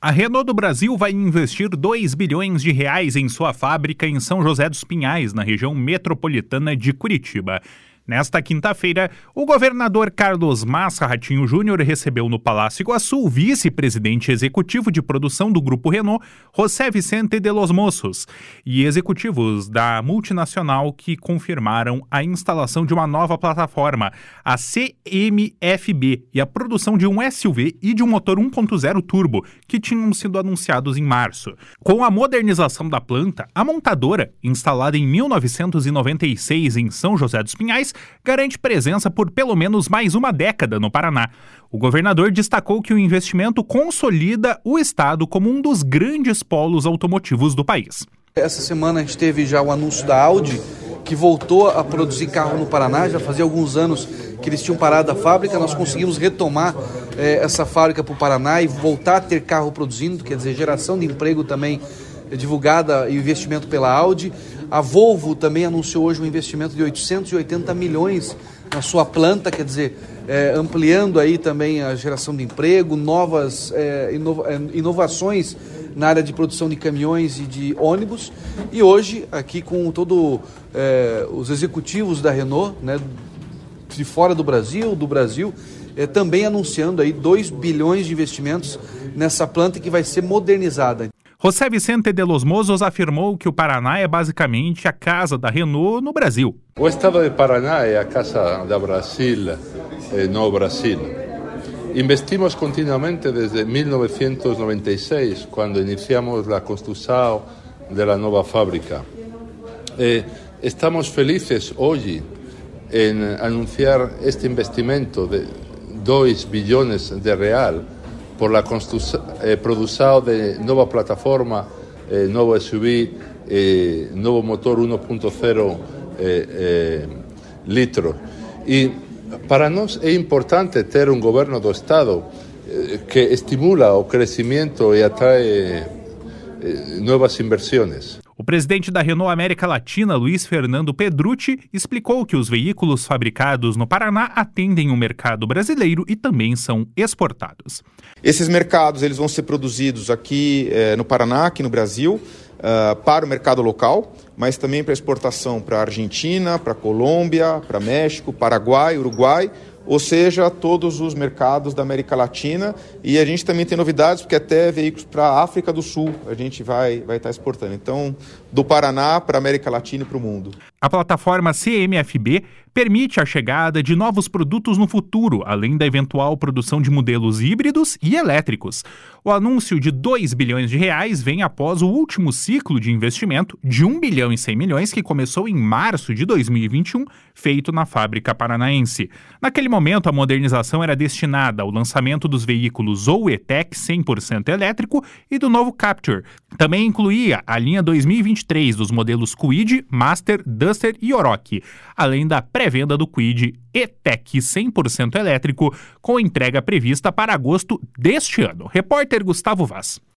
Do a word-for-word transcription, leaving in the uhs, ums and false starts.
A Renault do Brasil vai investir dois bilhões de reais em sua fábrica em São José dos Pinhais, na região metropolitana de Curitiba. Nesta quinta-feira, o governador Carlos Massa Ratinho Júnior recebeu no Palácio Iguaçu o vice-presidente executivo de produção do Grupo Renault, José Vicente de los Mozos, e executivos da multinacional que confirmaram a instalação de uma nova plataforma, a C M F B, e a produção de um S U V e de um motor um ponto zero turbo, que tinham sido anunciados em março. Com a modernização da planta, a montadora, instalada em mil novecentos e noventa e seis em São José dos Pinhais, garante presença por pelo menos mais uma década no Paraná. O governador destacou que o investimento consolida o estado como um dos grandes polos automotivos do país. Essa semana a gente teve já o anúncio da Audi, que voltou a produzir carro no Paraná. Já fazia alguns anos que eles tinham parado a fábrica. Nós conseguimos retomar eh, essa fábrica para o Paraná e voltar a ter carro produzindo, quer dizer, geração de emprego também é divulgada e o investimento pela Audi. A Volvo também anunciou hoje um investimento de oitocentos e oitenta milhões na sua planta, quer dizer, é, ampliando aí também a geração de emprego, novas é, inova, inovações na área de produção de caminhões e de ônibus. E hoje, aqui com todos é, os executivos da Renault, né, de fora do Brasil, do Brasil, é, também anunciando aí dois bilhões de investimentos nessa planta que vai ser modernizada. José Vicente de los Mozos afirmou que o Paraná é basicamente a casa da Renault no Brasil. O estado de Paraná é a casa da Brasil eh, no Brasil. Investimos continuamente desde mil novecentos noventa e seis, quando iniciamos a construção da nova fábrica. Eh, estamos felizes hoje em anunciar este investimento de dois bilhões de reais por la eh, produção de nova plataforma, eh, novo S U V, eh, novo motor um ponto zero eh, eh, litro. E para nós é importante ter um governo do Estado eh, que estimula o crescimento e atrai eh, novas inversões. O presidente da Renault América Latina, Luiz Fernando Pedrucci, explicou que os veículos fabricados no Paraná atendem o mercado brasileiro e também são exportados. Esses mercados eles vão ser produzidos aqui eh, no Paraná, aqui no Brasil, uh, para o mercado local, mas também para exportação para a Argentina, para a Colômbia, para México, Paraguai, Uruguai, ou seja, todos os mercados da América Latina. E a gente também tem novidades, porque até veículos para a África do Sul a gente vai vai estar exportando. Então, do Paraná para a América Latina e para o mundo. A plataforma C M F B permite a chegada de novos produtos no futuro, além da eventual produção de modelos híbridos e elétricos. O anúncio de dois bilhões de reais vem após o último ciclo de investimento de um bilhão e cem milhões que começou em março de dois mil e vinte e um, feito na fábrica paranaense. Naquele momento, a modernização era destinada ao lançamento dos veículos Zoe E-Tech cem por cento elétrico e do novo Captur. Também incluía a linha dois mil e vinte e três dos modelos Kwid, Master, Duster e Oroch, além da pré-venda do Kwid E-Tech cem por cento elétrico, com entrega prevista para agosto deste ano. Repórter Gustavo Vaz.